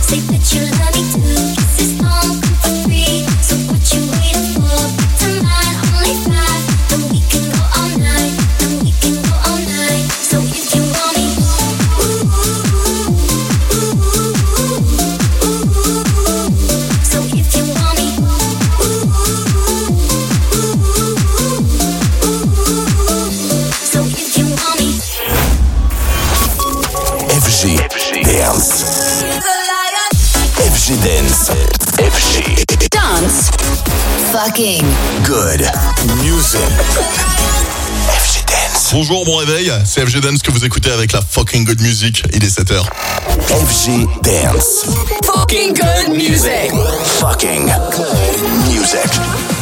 Fucking good music. FG Dance. Bonjour, bon réveil, c'est FG Dance que vous écoutez avec la fucking good music. Il est 7h. FG Dance. Fucking good music. Fucking good music.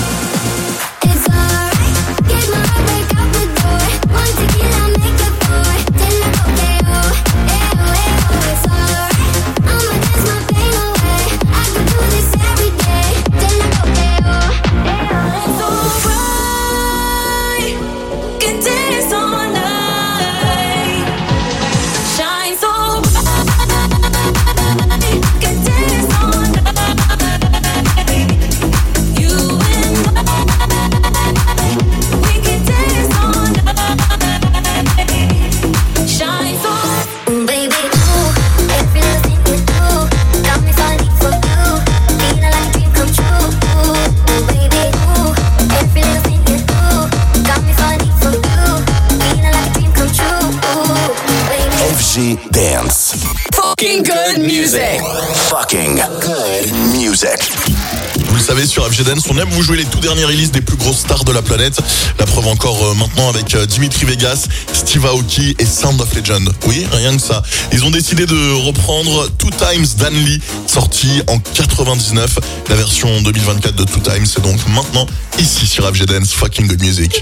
Dance. Fucking good music. Fucking good music. Vous le savez, sur FG Dance, on aime vous jouer les tout derniers releases des plus grosses stars de la planète. La preuve encore maintenant avec Dimitri Vegas, Steve Aoki et Sound of Legend. Oui, rien que ça. Ils ont décidé de reprendre Two Times Dan Lee, sorti en 99. La version 2024 de Two Times, c'est donc maintenant ici sur FG Dance. Fucking good music.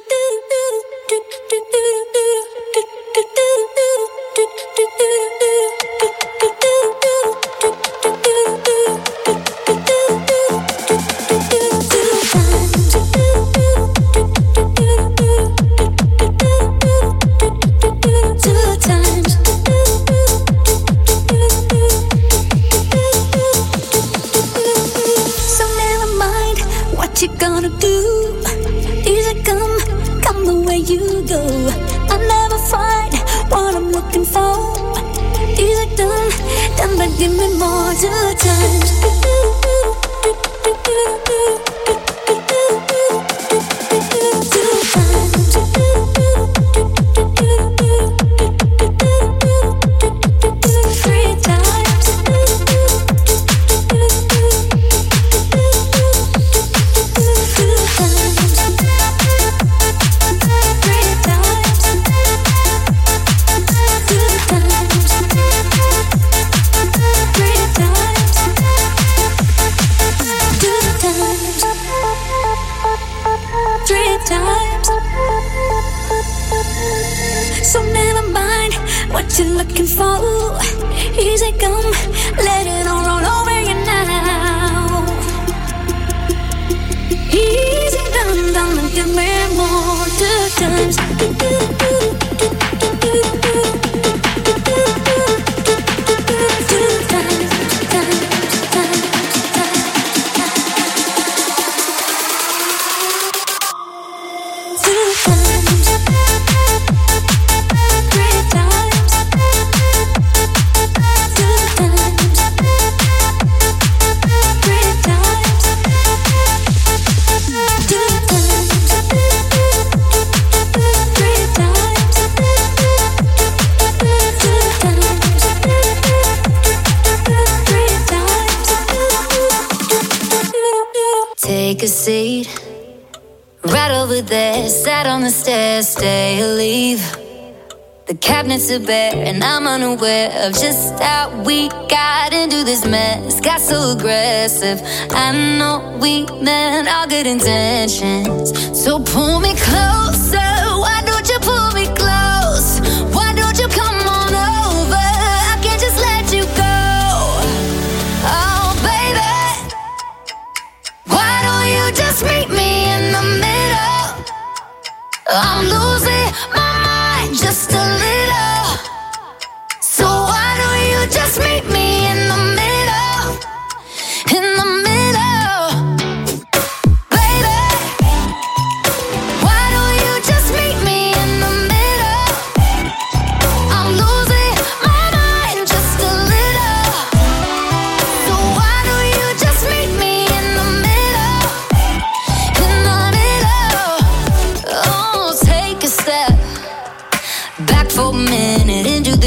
Give me more two times. You're looking for easy come, let it all roll over you now. Easy down, down and give me more two times. Take a seat, right over there, sat on the stairs, stay or leave. The cabinets are bare and I'm unaware of just how we got into this mess. Got so aggressive, I know we meant all good intentions. So pull me closer, why don't you pull me close? Why don't you come on over, I can't just let you go. Oh baby, why don't you just meet me in the middle? I'm losing my mind just a little. So why don't you just meet me in the middle?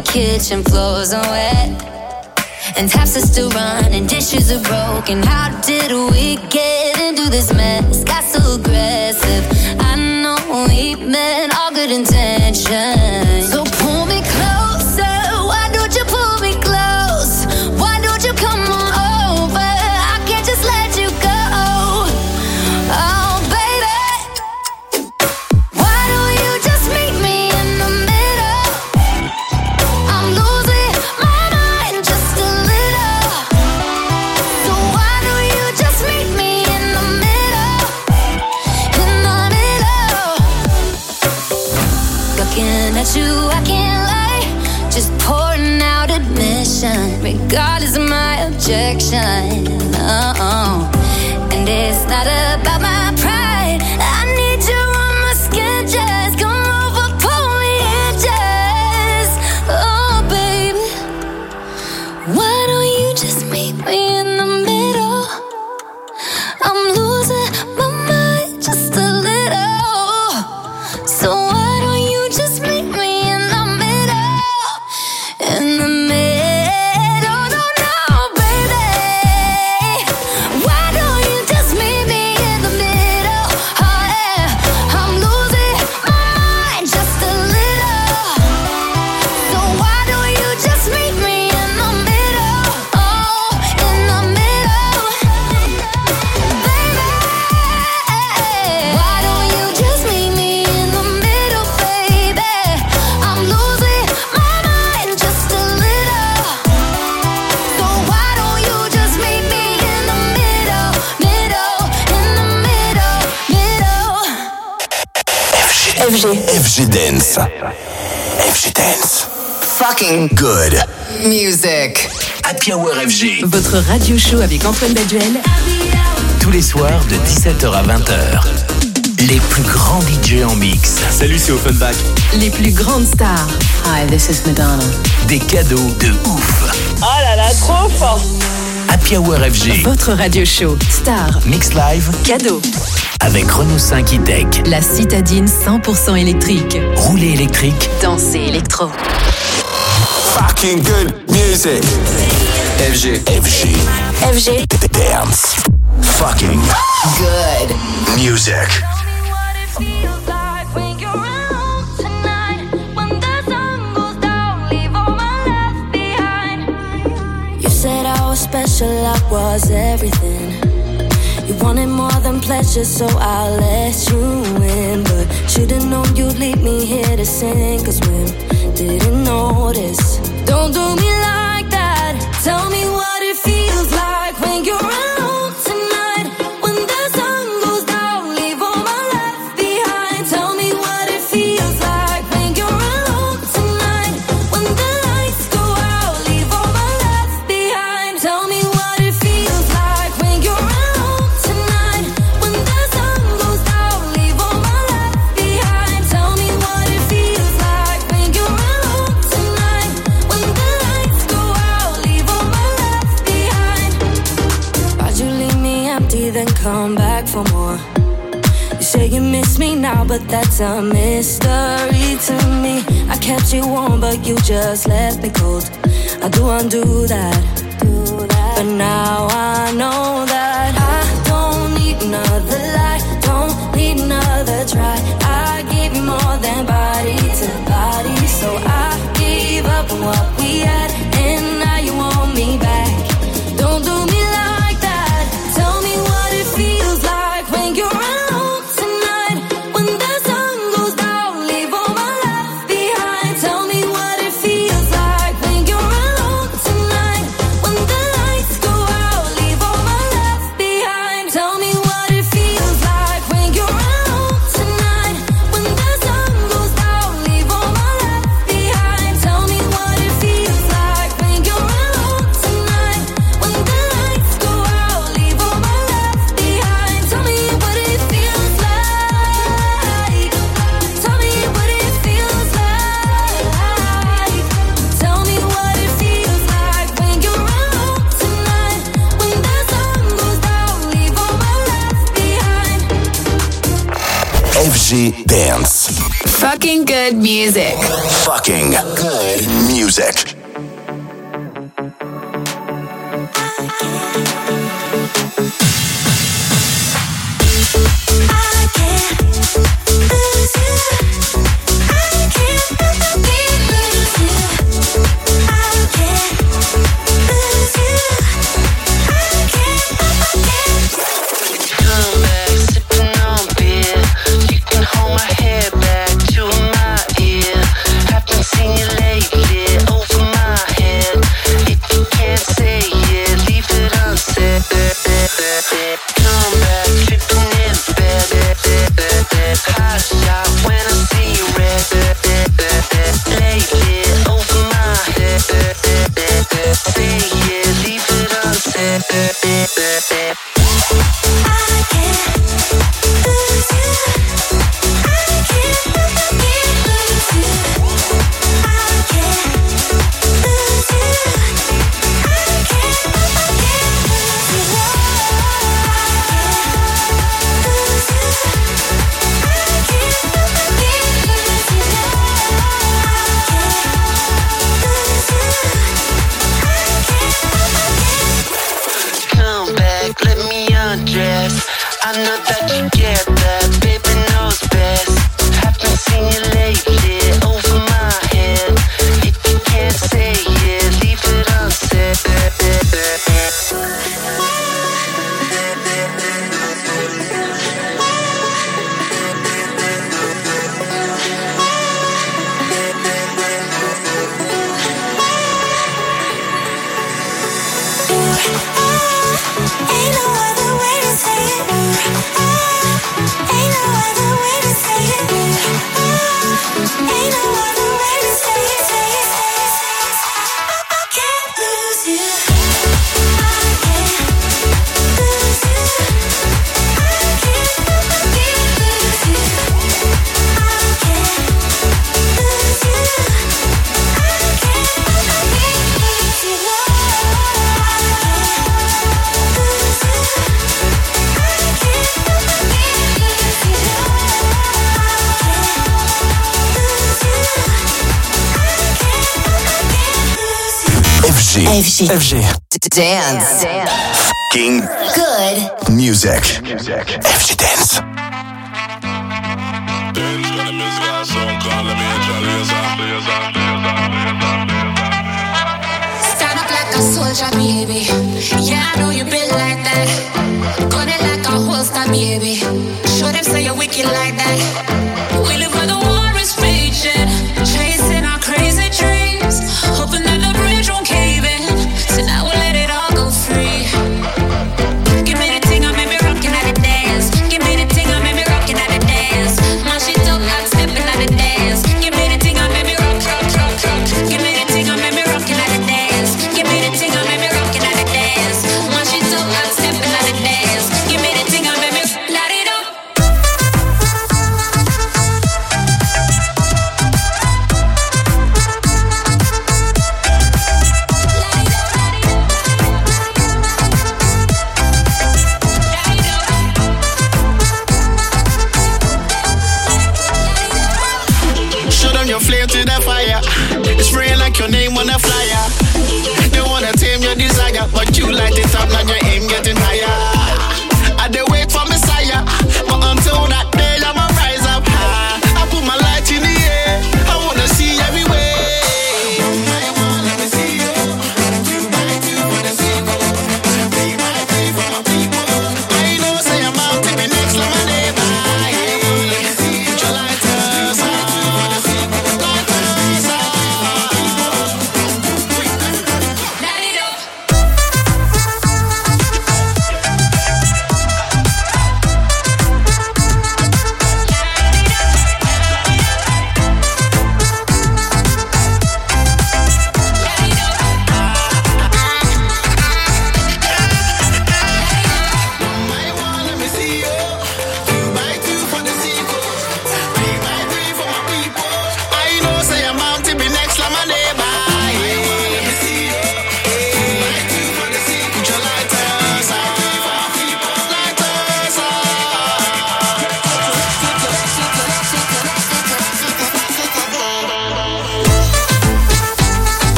kitchen floors are wet, and taps are still running, dishes are broken. How did we get into this mess? Got so aggressive. I know we meant all good intentions. So pull me closer. Why don't you pull me close? Why don't you come on over? I can't just let you go. Oh, baby, why don't you just meet me in the middle? I'm losing my mind just a little. So why don't you just meet me in the middle? In the middle. Looking at you, I can't lie. Just pouring out admission, regardless of my objection. Oh, and it's not about my pride. I need you on my skin, just come over, pull me in, just. Oh, baby, why don't you just meet me in the middle? I'm losing my mind just a little. So why don't you just meet me in the middle? In the middle, no, baby. Why don't you just meet me in the middle? Oh yeah, I'm losing my mind just a little. So why don't you just meet me in the middle? Oh, in the middle, baby. Why don't you just meet me in the middle, baby? I'm losing my mind just a little. So why don't you just meet me in the middle, in the middle. FG Dance. FG Dance. Fucking good Music. Happy Hour FG. Votre radio show avec Antoine Baduel. Tous les soirs de 17h à 20h. Les plus grands DJ en mix. Salut, c'est Offenbach. Les plus grandes stars. Hi, this is Madonna. Des cadeaux de ouf. Oh là là, trop fort. Happy Hour FG. Votre radio show. Star. Mix live. Cadeau. Avec Renault 5 E-Tech. La citadine 100% électrique. Rouler électrique. Danser électro. Fucking good music. FG Dance. Fucking Good. music. You said I was special, I was everything. You wanted more than pleasure, so I let you in. But should've known you'd leave me here to sing, 'cause women didn't notice. Don't do me like that. Tell me what it feels like when you're alone tonight. When the sun goes down, leave all my left behind. Tell me what it feels like when you're alone tonight. When the lights go out, leave all my left behind. Tell me what it feels like when you're alone tonight. When the sun goes down, leave all my left behind. Tell me what it feels like when you're alone tonight. When the lights go out, leave all my left behind. Why'd you leave me empty, then come back for more? You say you miss me now, but that's a mystery to me. I kept you warm, but you just left me cold. I do undo that. But now I know that I don't need another lie, don't need another try. I gave you more than body to body, so I gave up on what we had, and now you want me back. Don't do me like that. Tell me what it feels like when you're alone tonight. When the sun goes down, leave all my left behind. Tell me what it feels like when you're alone tonight. When the lights go out, leave all my FG Dance. Fucking good music. Fucking good music. FG Dance. Fucking Good music. FG Dance. Stand up like a soldier, baby. Yeah, I know you been like that. Gun it like a holster, baby. Show them say you're wicked like that. We live where the war is raging, chasing our crazy dreams, hoping that the bridge won't cave in. So now we'll let it all go free. Give me the thing, I made me rockin' at the dance. Give me the thing, I made me rockin' at the dance. My shit don't got steppin' at the dance. Give me the thing, I made me rock, rock, rock, rock. Give me the thing, I made me rockin' at the dance. Give me the thing, I made me rockin' at the dance. My shit don't got steppin' at the dance. Give me the thing, I made me light it up.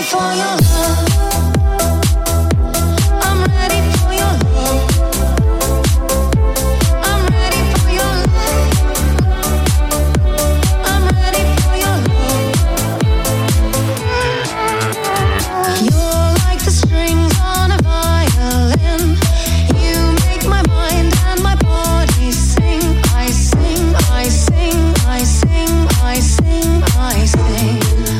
for your love. I'm ready for your love. I'm ready for your love. I'm ready for your love. You're like the strings on a violin. You make my mind and my body sing. I sing, I sing, I sing, I sing, I sing.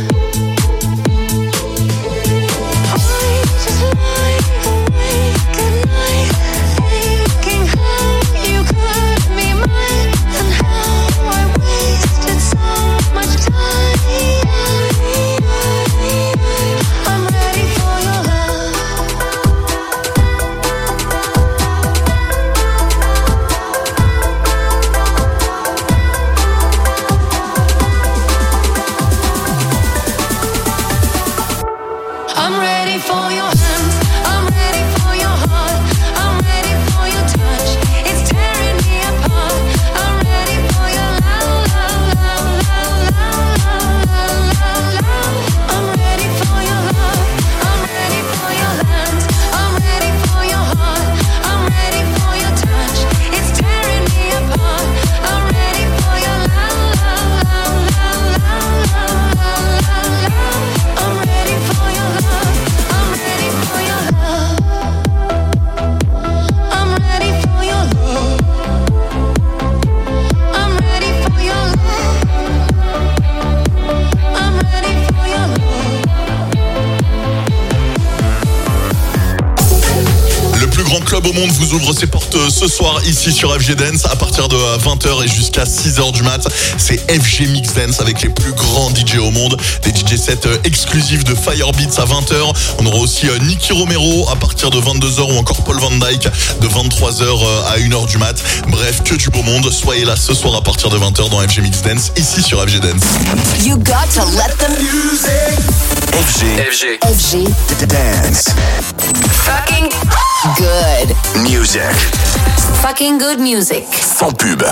Club au monde vous ouvre ses portes ce soir ici sur FG Dance à partir de 20h et jusqu'à 6h du mat. C'est FG Mix Dance avec les plus grands DJ au monde. Des DJ sets exclusifs de Firebeats à 20h. On aura aussi Nicky Romero à partir de 22h ou encore Paul Van Dyke de 23h à 1h du mat. Bref, que du beau monde. Soyez là ce soir à partir de 20h dans FG Mix Dance ici sur FG Dance. You got to let the music. FG Dance. Fucking good Music. Fucking good music. Sans pub.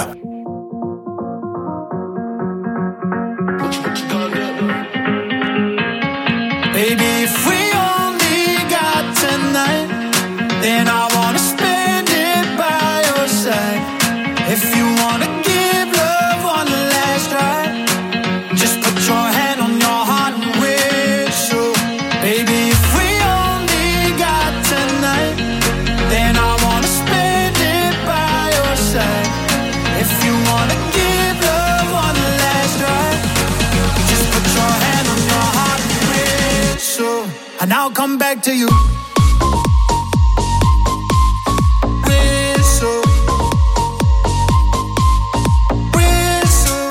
Baby, if we only got tonight, then I wanna spend it by your side. If you wanna give love one last try, just put your hand on your heart and whistle. Baby, if we only got tonight, then I wanna spend it by your side. If you wanna give love one last try, just put your hand on your heart and whistle, and I'll come back to you. Whistle, whistle,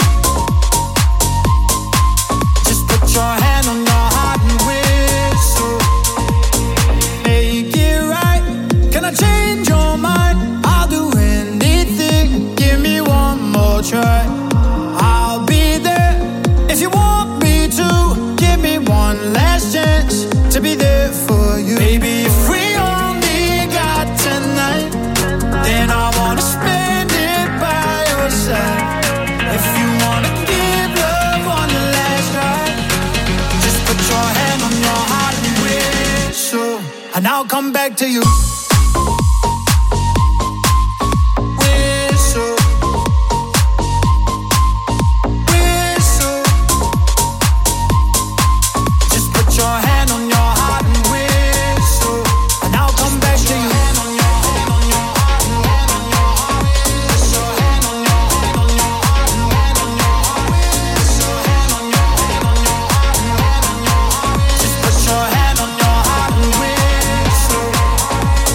just put your hand on your heart and whistle. Make it right. Can I change your mind? I'll do anything. Give me one more try. I'll be there if you want me to. Give me one last chance to be there for you. Baby, if we only got tonight, then I wanna spend it by your side. If you wanna give love one last try, just put your hand on your heart and whistle, and I'll come back to you. Whistle, whistle, just put your hand on your heart and whistle, and I'll come back to you. Just put your hand on your heart and whistle.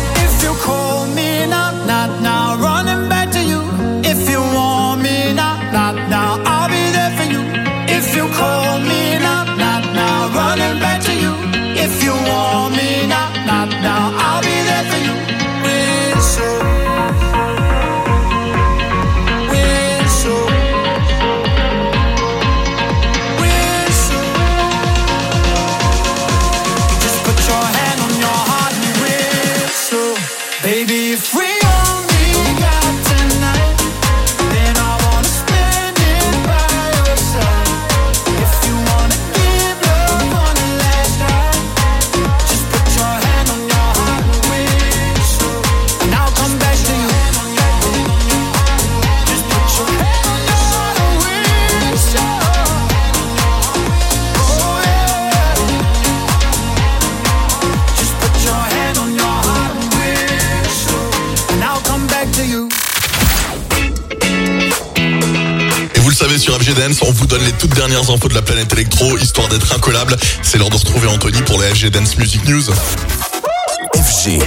le savez, sur FG Dance, on vous donne les toutes dernières infos de la planète électro, histoire d'être incollable. C'est l'heure de retrouver Anthony pour les FG Dance Music News. FG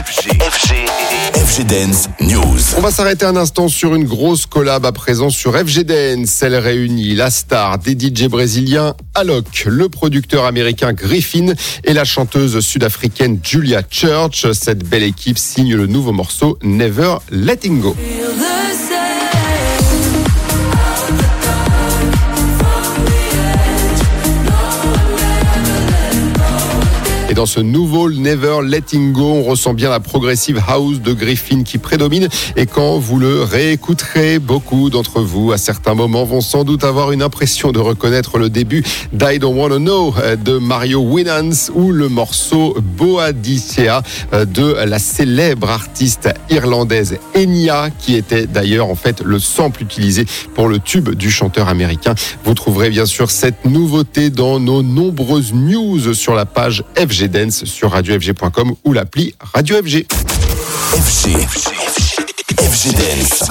Dance News. On va s'arrêter un instant sur une grosse collab à présent sur FG Dance. Elle réunit la star des DJ brésiliens Alok, le producteur américain Griffin et la chanteuse sud-africaine Julia Church. Cette belle équipe signe le nouveau morceau Never Letting Go. Et dans ce nouveau Never Letting Go, on ressent bien la progressive house de Griffin qui prédomine. Et quand vous le réécouterez, beaucoup d'entre vous, à certains moments, vont sans doute avoir une impression de reconnaître le début d'I Don't Wanna Know de Mario Winans ou le morceau Boadicea de la célèbre artiste irlandaise Enya, qui était d'ailleurs en fait le sample utilisé pour le tube du chanteur américain. Vous trouverez bien sûr cette nouveauté dans nos nombreuses news sur la page FG Dance sur radiofg.com ou l'appli Radio FG. FG Dance.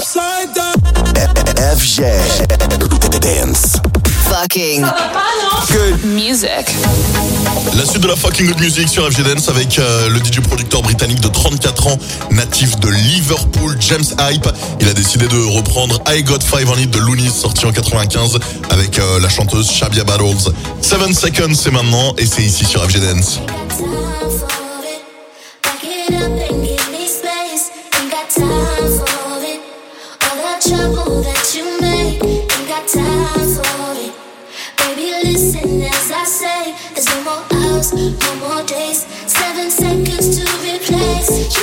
FG Dance. Fucking Good music. La suite de la fucking good music sur FG Dance avec le DJ producteur britannique de 34 ans, natif de Liverpool, James Hype. Il a décidé de reprendre I Got Five on It de Loonies, sorti en 95, avec la chanteuse Shabia Battles. 7 Seconds, c'est maintenant, et c'est ici sur FG Dance. Listen as I say, there's no more hours, no more days, 7 seconds to replace you.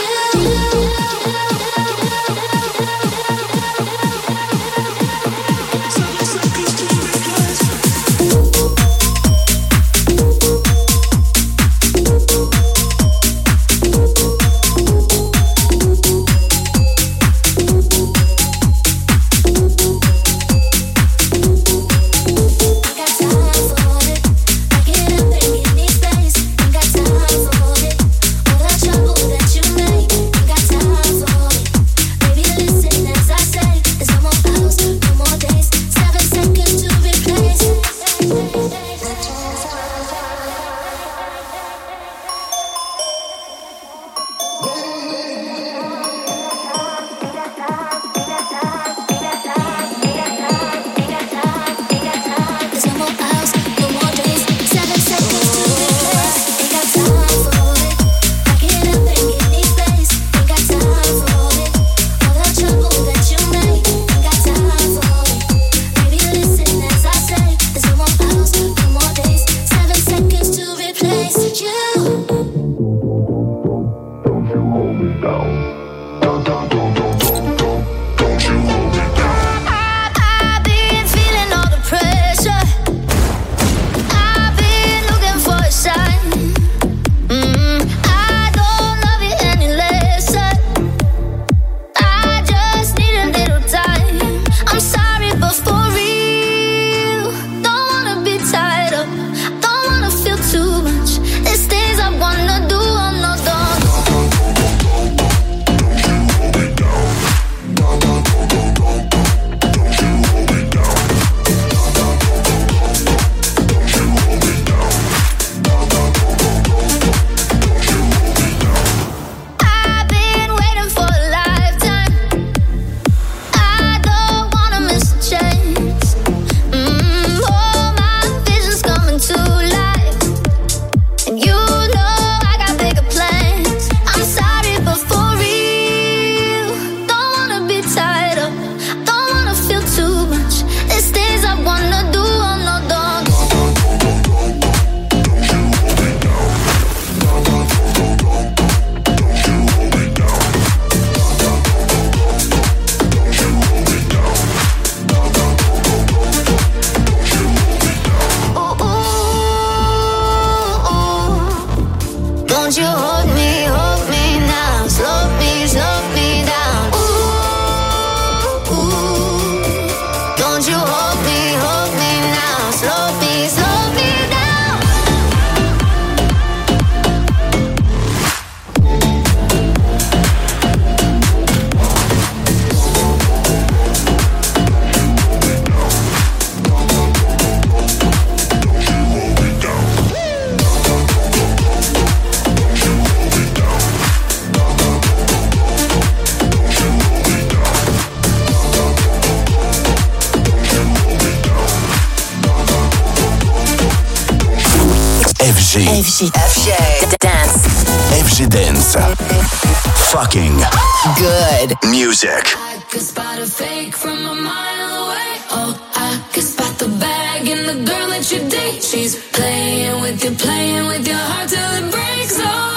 FG Dance. FG Dance. Fucking Good music. I could spot a fake from a mile away. Oh, I could spot the bag in the girl that you date. She's playing with your heart till it breaks. Oh,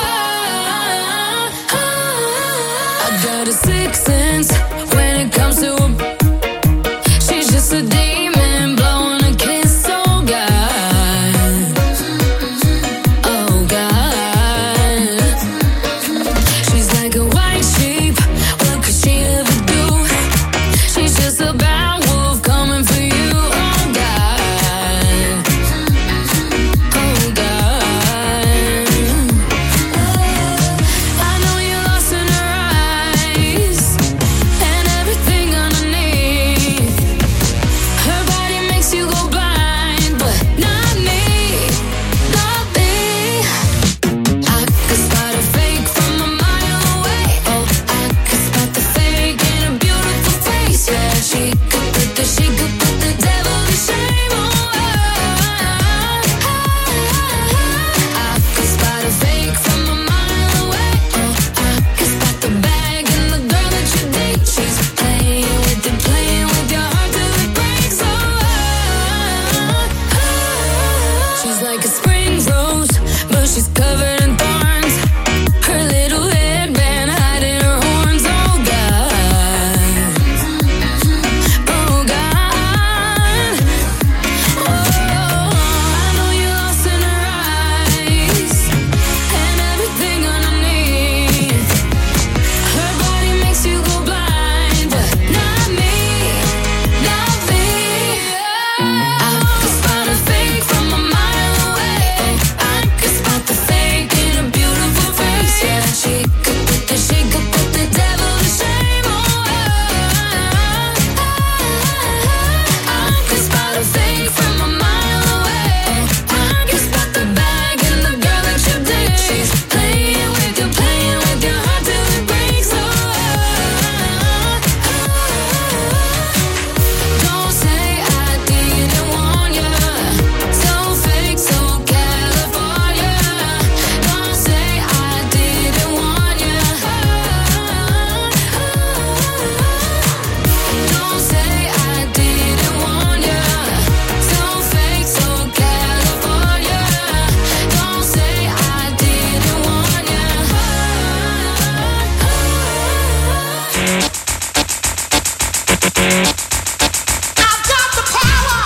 I got a sixth sense when it comes to a. She's just a demon blowing a kiss. Oh God, oh God. She's like a white sheep. What could she ever do? She's just a bad wolf coming for you. Oh God, oh God. I know you're lost in her eyes and everything underneath. Her body makes you go blind, but not me, not me. I could spot a fake from a mile away. Oh, I could spot the fake in a beautiful face. Yeah, she could put the devil to shame. Oh, I could spot a fake from a mile away. Oh, I could spot the bag in the girl that you date. She's playing with your heart till it breaks. She's like a spring rose, but she's covered in thorns. Her little headband hiding her horns. Oh God, oh God. Oh, I know you're lost in her eyes and everything underneath. Her body makes you go blind, but not me, not me. I could spot a fake from a mile away. I could spot the fake in a beautiful face. Yeah, she could put the devil to shame. Oh, I could spot a fake from a mile away. I could spot the bag in the girl that you date. She's playing with your heart till it breaks. Don't say I didn't warn ya. So fake, so California. Don't say I didn't warn ya. Don't say I didn't warn ya. So fake, so California. Don't say I didn't warn ya. I've got the power.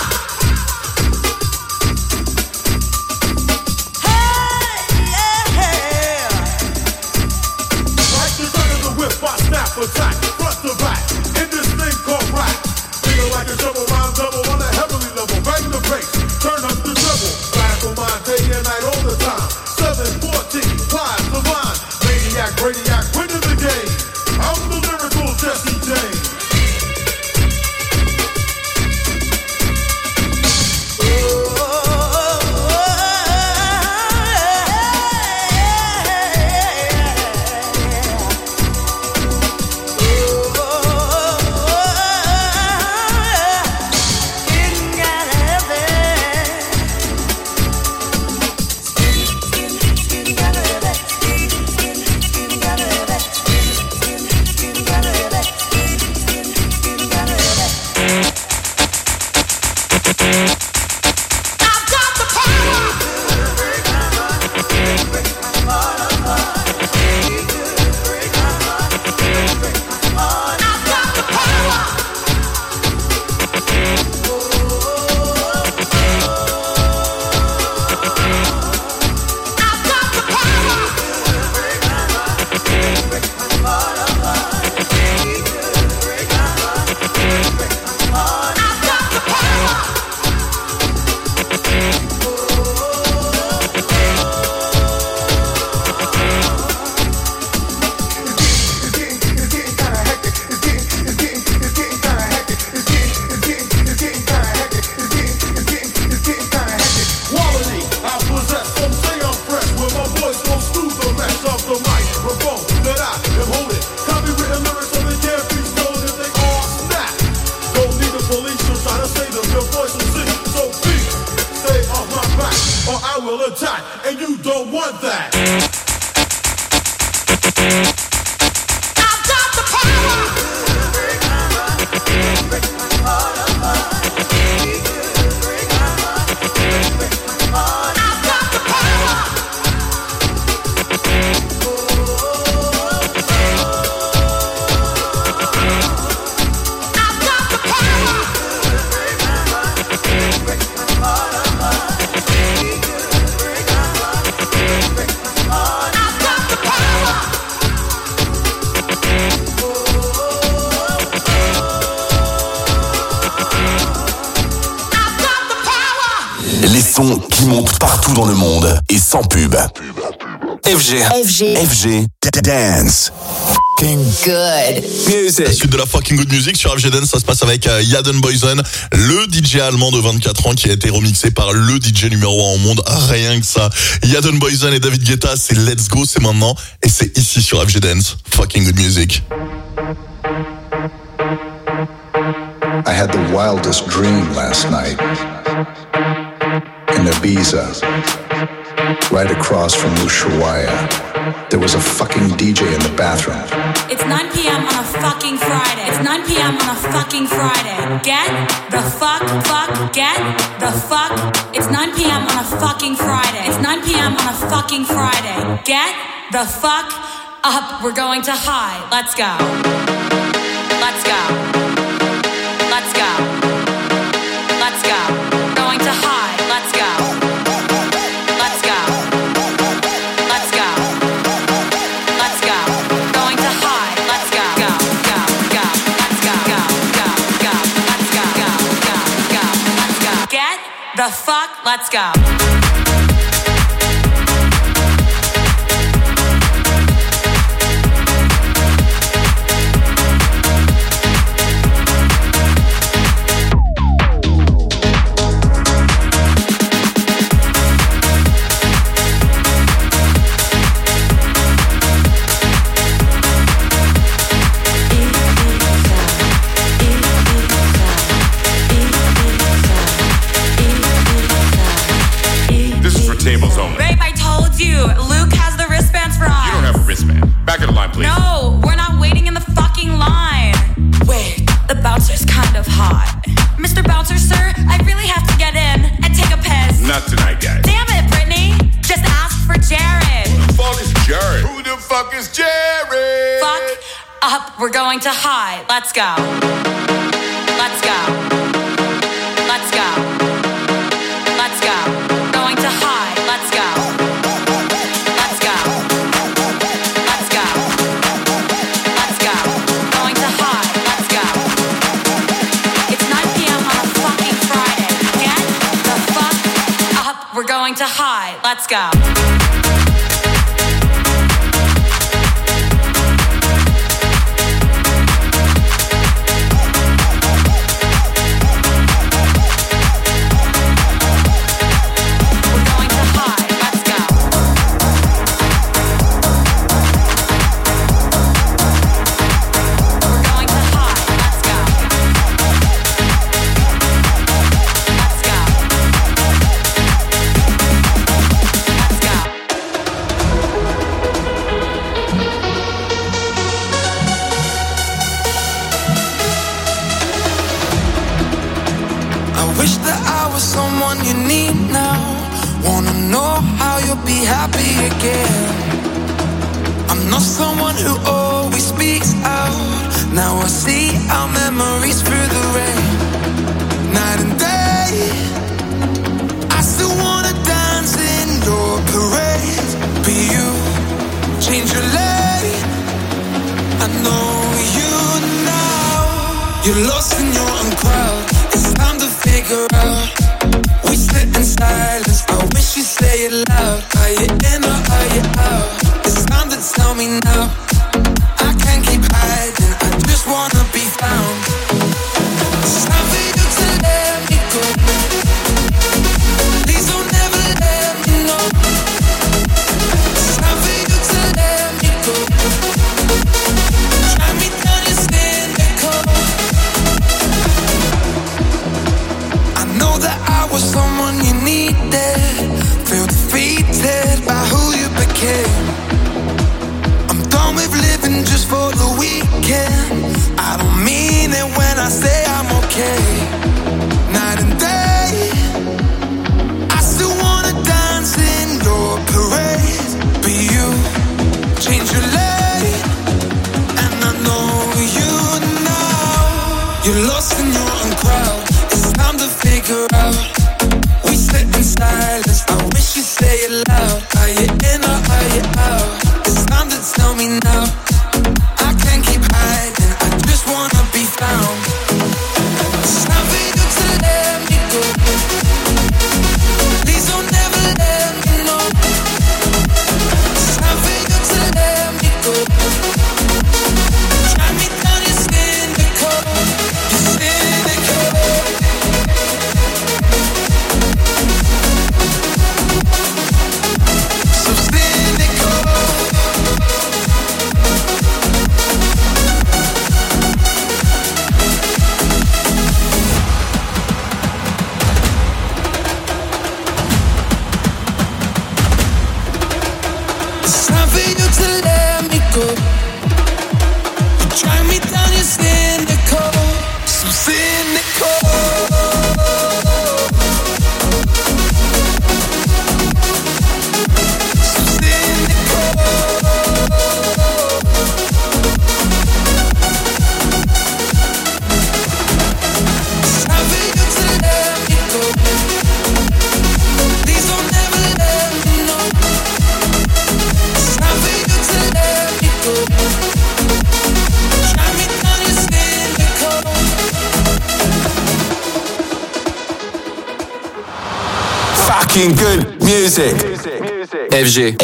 Like the gun of the whip, I snap attack, front to back, in this thing called rap. Feeling like a double rhyme double on a heavenly level. Bang the bass, turn up the treble. Radical mind day and night all the time. 714, line to line. Maniac, radiac, winning the game. I'm the lyrical Jesse James. sons qui montent partout dans le monde et sans pub. FG Dance. Good music. La suite de la fucking good music sur FG Dance, ça se passe avec Yaden Boysen, le DJ allemand de 24 ans qui a été remixé par le DJ numéro 1 au monde. Rien que ça. Yaden Boysen et David Guetta, c'est Let's Go, c'est maintenant. Et c'est ici sur FG Dance. Fucking good music. I had the wildest dream last night. In Ibiza, right across from Ushuaia, there was a fucking DJ in the bathroom. It's 9 p.m. on a fucking Friday. It's 9 p.m. on a fucking Friday. Get the fuck, get the fuck. It's 9 p.m. on a fucking Friday. It's 9 p.m. on a fucking Friday. Get the fuck up. We're going to high. Let's go. Let's go. Let's go. Let's go. Going to high. Let's go. Let's go. Let's go. Let's go. Going to high. Let's go. Go. Go. Go. Let's go. Go. Go. Go. Let's go. Go. Go. Go. Let's go. Get the fuck. Let's go. Tables only. Babe, I told you. Luke has the wristbands for us. You don't have a wristband. Back of the line, please. No, we're not waiting in the fucking line. Wait, the bouncer's kind of hot. Mr. Bouncer, sir, I really have to get in and take a piss. Not tonight, guys. Damn it, Brittany. Just ask for Jared. Who the fuck is Jared? Who the fuck is Jerry? Fuck up. We're going to high. Let's go. Let's go. Let's go. Let's go. Going to high. Let's go. Let's go. Let's go. Let's go. Going to high. Let's go. It's 9 p.m. on a fucking Friday. Get the fuck up. We're going to high. Let's go. Wish that I was someone you need now. Wanna know how you'll be happy again. I'm not someone who always speaks out. Now I see our memories through the rain. Night and day, I still wanna dance in your parade. Be you, change your lane. I know you now. You're lost in your own crowd. It's time to figure out. We sit in silence. I wish you'd say it loud. Are you in or are you out? It's time to tell me now. I can't keep hiding. I just wanna be found. It's time for you to let me go. Please don't ever let me know. It's time for you to let me go. Try me down, you're cynical. I know that I was someone you needed. Feel defeated by who you became. I'm done with living just for the weekend. I don't mean it when I say I'm okay. Night and day, I still wanna dance in your parade. Be you, change your lane. And I know you now. You're lost in your own crowd. It's time to figure out. We sit in silence. I wish you'd say it loud. Are you in or are you out? It's time to tell me now. I can't keep hiding. I just wanna be found. It's time for you to let me go. Fucking good music. FG.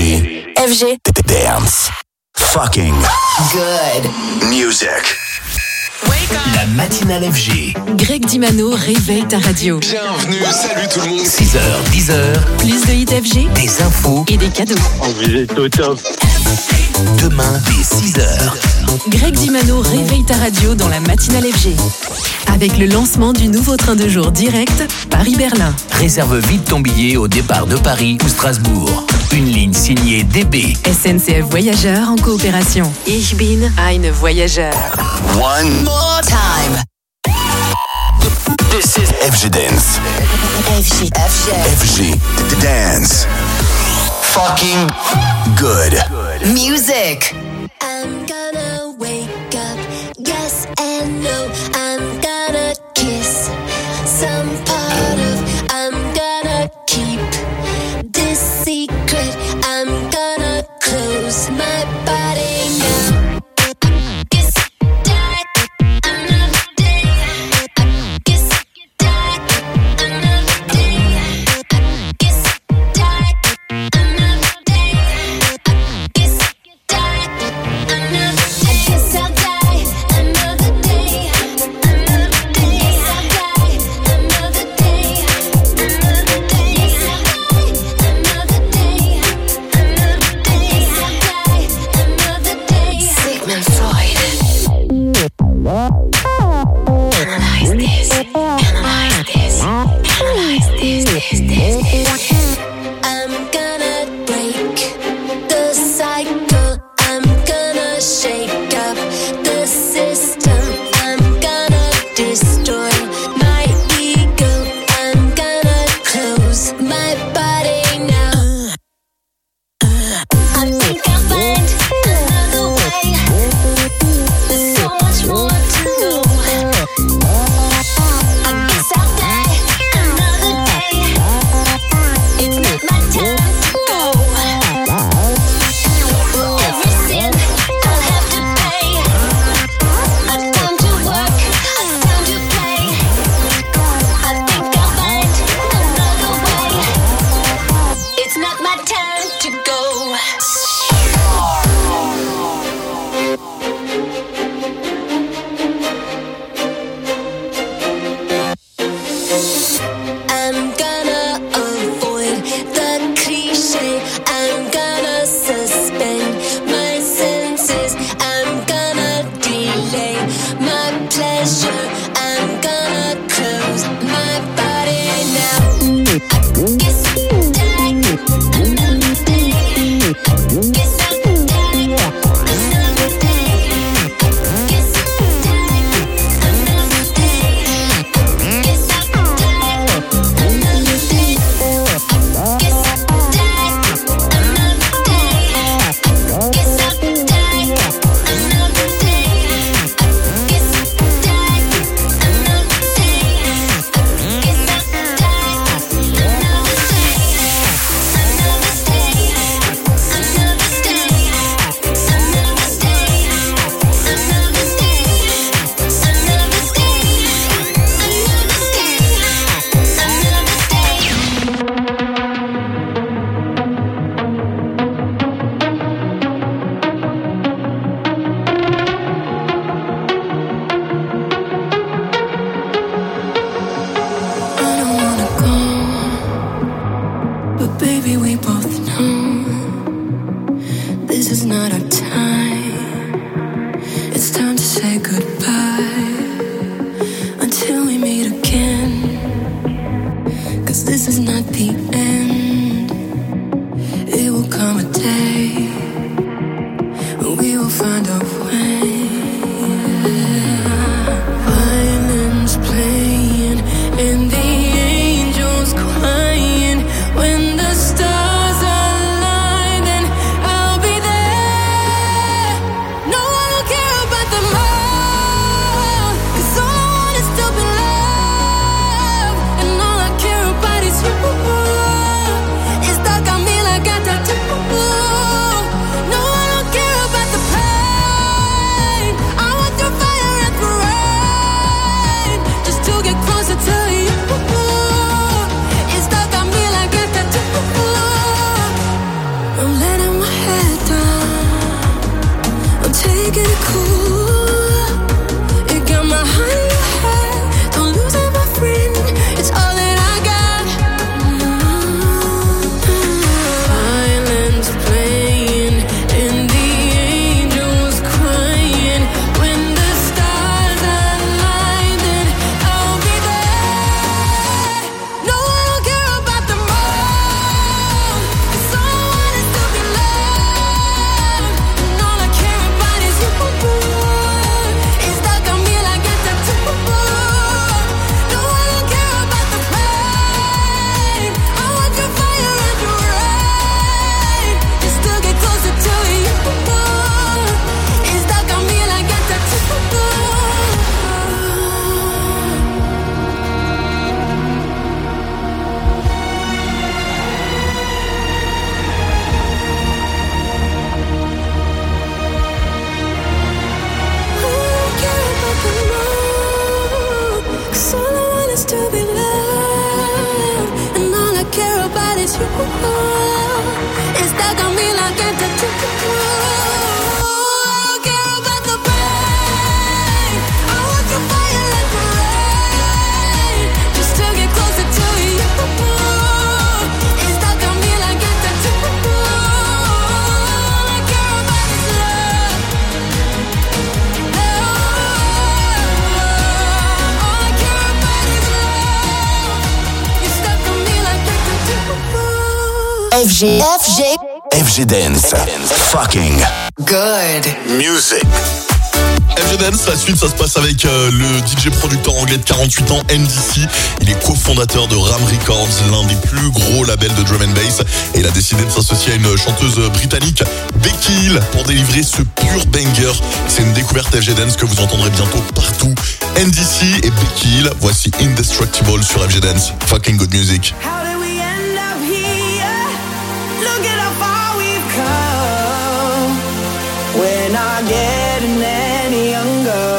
Dance. Fucking good music. La matinale FG. Greg Dimano réveille ta radio. Bienvenue, salut tout le monde. 6h, 10h. Plus de hits FG, des infos et des cadeaux. Vous êtes au top. Demain, dès 6h. Greg Dimano réveille ta radio dans la matinale FG. Avec le lancement du nouveau train de jour direct Paris-Berlin. Réserve vite ton billet au départ de Paris ou Strasbourg. Une ligne signée DB. SNCF Voyageurs en coopération. Ich bin ein Voyageur. One more time. This is FG Dance. FG Dance. Fucking good Music. I'm gonna wake up, yes and no. I'm gonna kiss some part of. I'm gonna keep this secret. I'm gonna close my body now. Kiss die another day. Kiss die another day. Kiss die another day. Kiss die. taking it cool. You got my heart in your head. Don't lose it, my friend. It's all that I got. Violins playing and the angel was crying. When the stars align, then I'll be there. No, I don't care about the moon. 'Cause all I want is to be loved. And all I care about is you. It's stuck on me like it's a tattoo. No, I don't care about the pain. I want your fire and your rain. Just to get closer to you. It's stuck on me like it's a tattoo. Cause all I want is to be loved. And all I care about is you. It's stuck on me like a tattoo. I don't care about the pain. I want your fire and your rain. Just to get closer to you. It's stuck on me like a tattoo. All I care about is love. All I care about is love. You're stuck on me like a tattoo. FG Dance. Fucking Good. music. FG Dance, la suite, ça se passe avec le DJ producteur anglais de 48 ans, NDC. Il est cofondateur de Ram Records, l'un des plus gros labels de drum and bass. Et il a décidé de s'associer à une chanteuse britannique, Becky Hill, pour délivrer ce pur banger. C'est une découverte FG Dance que vous entendrez bientôt partout. NDC et Becky Hill, voici Indestructible sur FG Dance. Fucking good music. How did we end up here? Look at how far we've come. We're not getting any younger.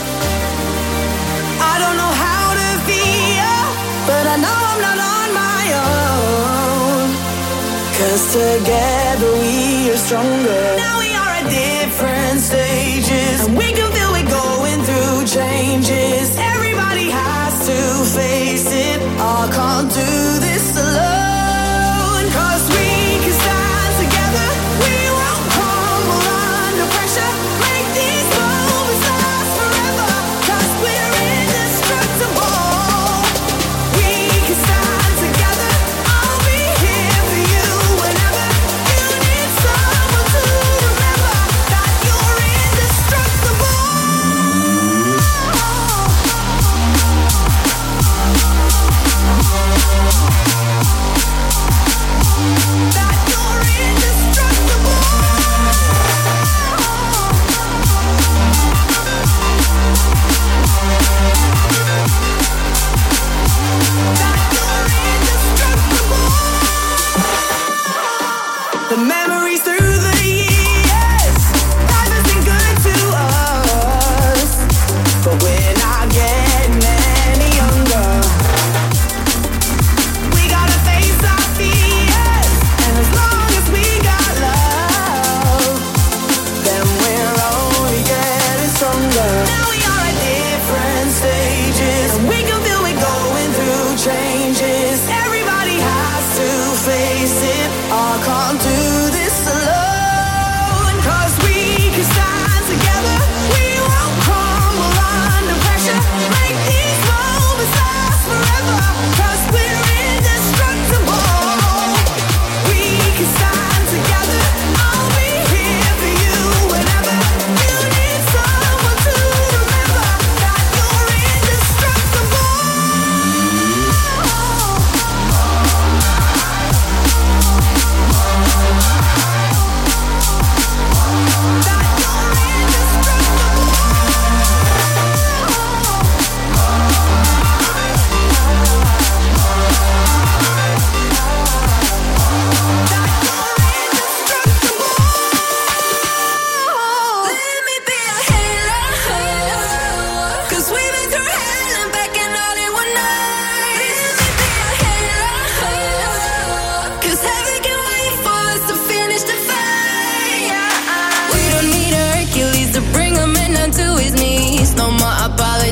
I don't know how to feel, but I know I'm not on my own. 'Cause together we are stronger. Now we are at different stages, and we can feel it going through changes. Everybody has to face it. I can't do this alone. 'Cause we can stand together. We won't crumble under pressure. Make these moments last forever. 'Cause we're indestructible. We can stand together. I'll be here for you whenever you need someone to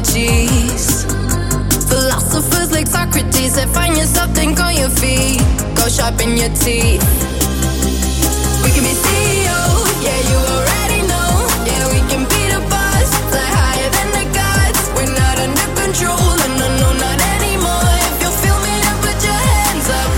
cheese. Philosophers like Socrates that find yourself, think on your feet. Go sharpen your teeth. We can be CEO, yeah, you already know. Yeah, we can be the boss, fly higher than the gods. We're not under control, no, not anymore. If you feel me, then put your hands up.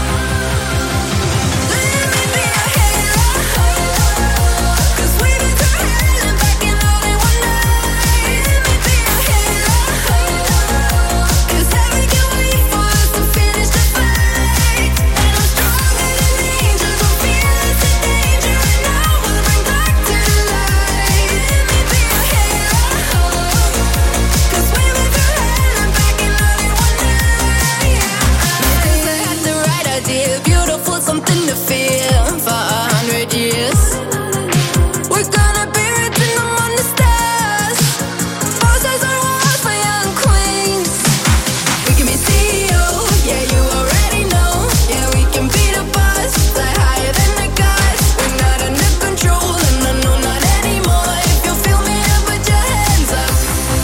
Let me be a hero, 'cause we've been through hell and back in all in one night. Let me be a hero, 'cause heaven can wait for us to finish the fight. And I'm stronger than angels, I'm fearless in danger, and I will bring back to the light. Let me be a hero, 'cause we've been through hell and back in all in one night. Because I had the right idea, beautiful, something to feel for 100 years. We're gonna be written among the stars. Bosses on walls for young queens. We can be CEO, yeah, you already know. Yeah, we can be the boss, fly higher than the gods. We're not under control, no, not anymore. If you feel me, then put your hands up.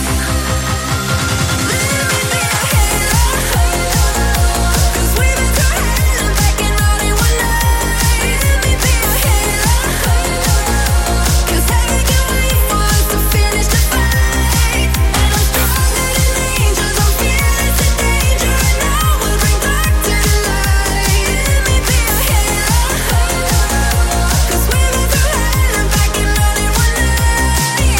Let me be a hero, 'cause we've been through hell and back in all in one night. Let me be a hero, 'cause heaven can wait for us to finish the fight. And I'm stronger than angels, I'm fearless in danger, and I will bring back to the light. Let me be a hero, 'cause we've been through hell and back in all in one night.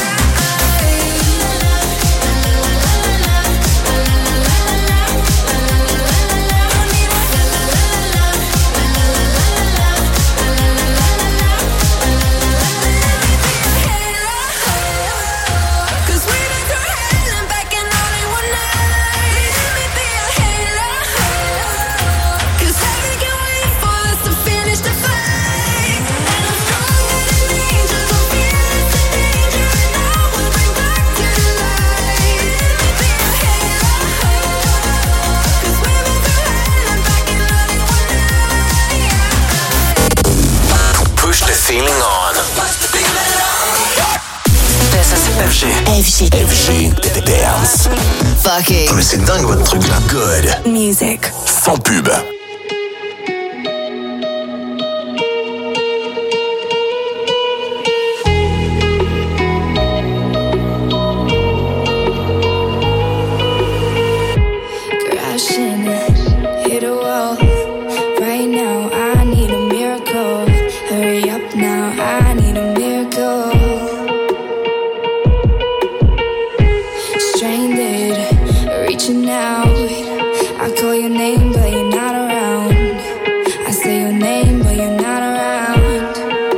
Cause we've been through hell and back in all in one night. Let me be a hero, 'cause heaven can wait for us to finish the fight. And I'm stronger than angels, I'm fearless in danger, and I will bring back to the light. Let me be a hero, 'cause we've been through hell and back in all in one night. Push the feeling on. This is FG Dance. fucking Mais c'est dingue votre truc là. Good. music. Sans pub. Crashing, hit a wall. Right now, I need a miracle. Hurry up now, I need a miracle. Stranded, reaching out. I call your name, but you're not around. I say your name, but you're not around.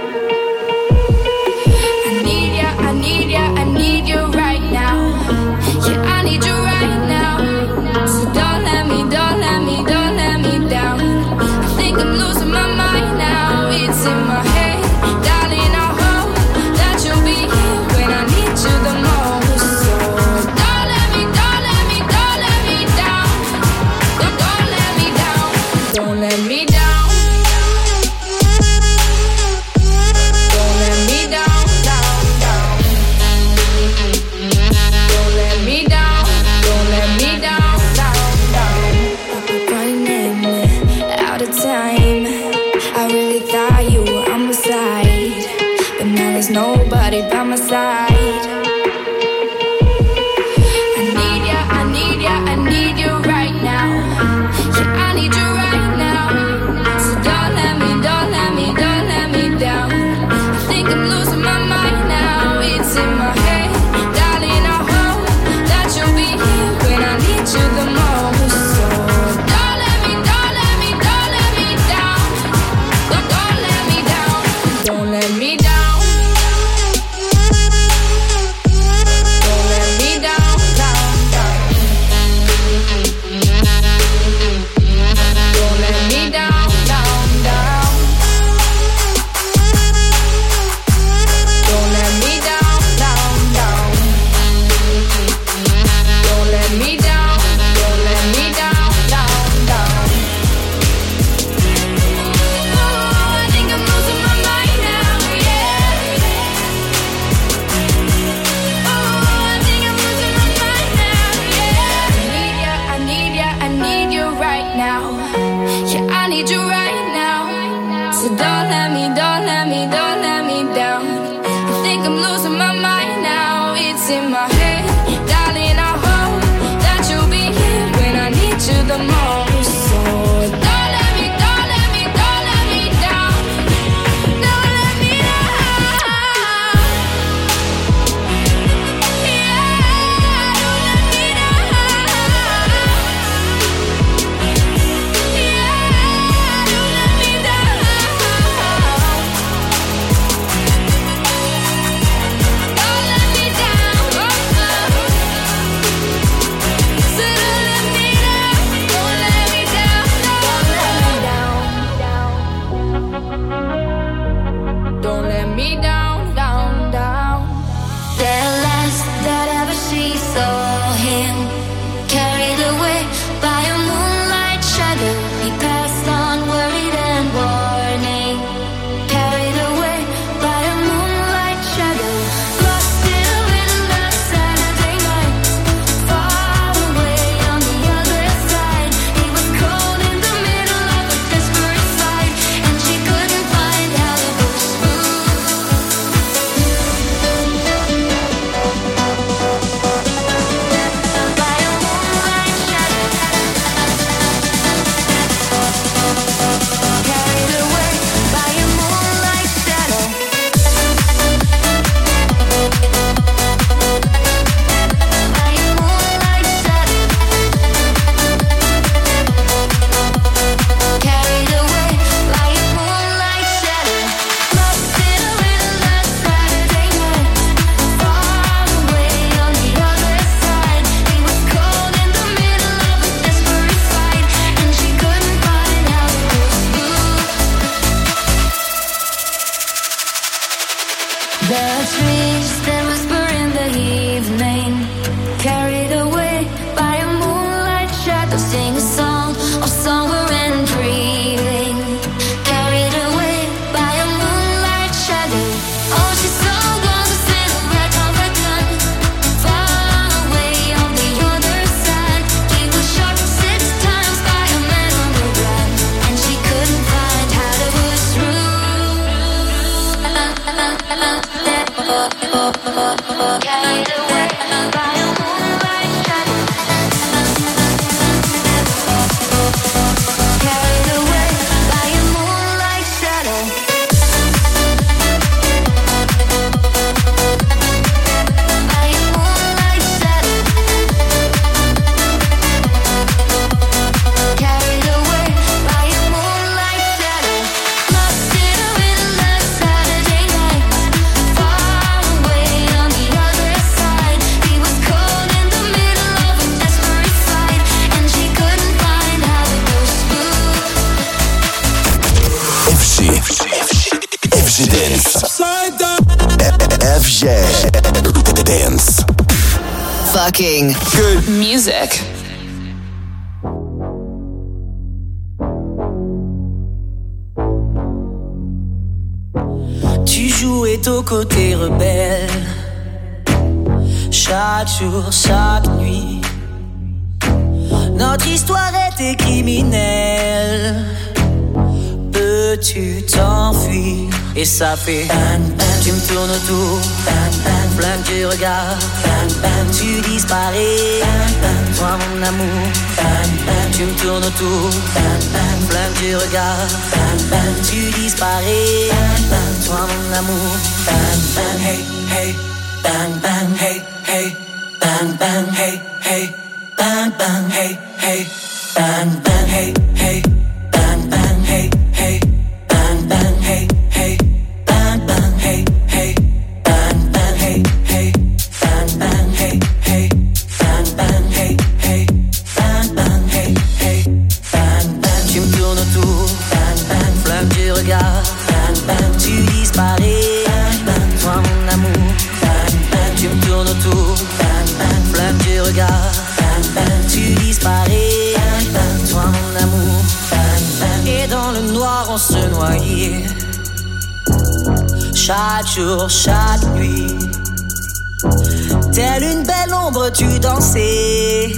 I need ya, I need ya, I need you right now. Yeah, I need you right now. So don't let me down. I think I'm losing my mind now. It's in my head, darling. I hope that you'll be here when I need you the most. So don't let me down. Don't let me down. Don't let me down. Don't let me down, down. Don't let me down. Don't let me down, down. Running out of time. I really thought you were on my side, but now there's nobody by my side. I need ya, I need ya, I need you right now. Yeah, I need you right now. So don't let me down. I think I'm losing my mind now. It's in my head, darling. I hope that you'll be here when I need you the most. So don't let me down. Don't let me down. Don't let me down. voice in my head, darling, I hope that you'll be here when I need you the most. So don't let me down, don't let me down. Dance. Fucking good music. Tu jouais au côté rebelle, chaque jour, chaque nuit. Notre histoire était criminelle. Peux-tu t'enfuir? Et ça fait bang, bang, tu me tournes autour, bang, bang, flamme du regard, bang, bang, tu disparais, bang, bang, toi mon amour, bang, bang, tu me tournes autour, bang, bang, flamme du regard, bang, bang, tu disparais, bang, bang, toi mon amour, bang, bang, hey, hey, bang, bang, hey, hey, bang, bang, hey, hey, bang, bang, hey, hey, bang, bang, hey, hey, bang, bang, hey, hey, bang, bang, hey, hey. Bang bang hey hey, bang bang hey hey, bang bang hey hey, bang bang hey hey, bang bang hey hey, bang bang. Tu me tournes autour, bang bang, flamme du regard, bang bang, tu disparais, bang bang, toi mon amour, bang bang, tu me tournes autour, bang bang, flamme du regard, bang bang, tu disparais, bang bang, toi mon amour, bang bang. Et dans le noir on se noyait. Chaque jour, chaque nuit, telle une belle ombre tu dansais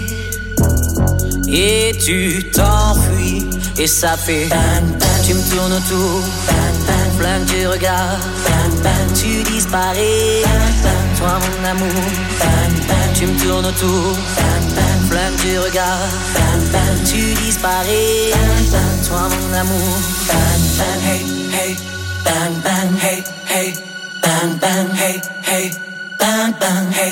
et tu t'enfuis et ça fait bang bang, tu me tournes autour, bang bang, flamme du regard, bang bang, tu disparais, bang bang, toi mon amour. Tu me tournes autour, flamme du regard, tu disparais, toi mon amour. Hey, hey, bang, bang, hey, hey, bang, bang, hey, hey, bang, bang, hey.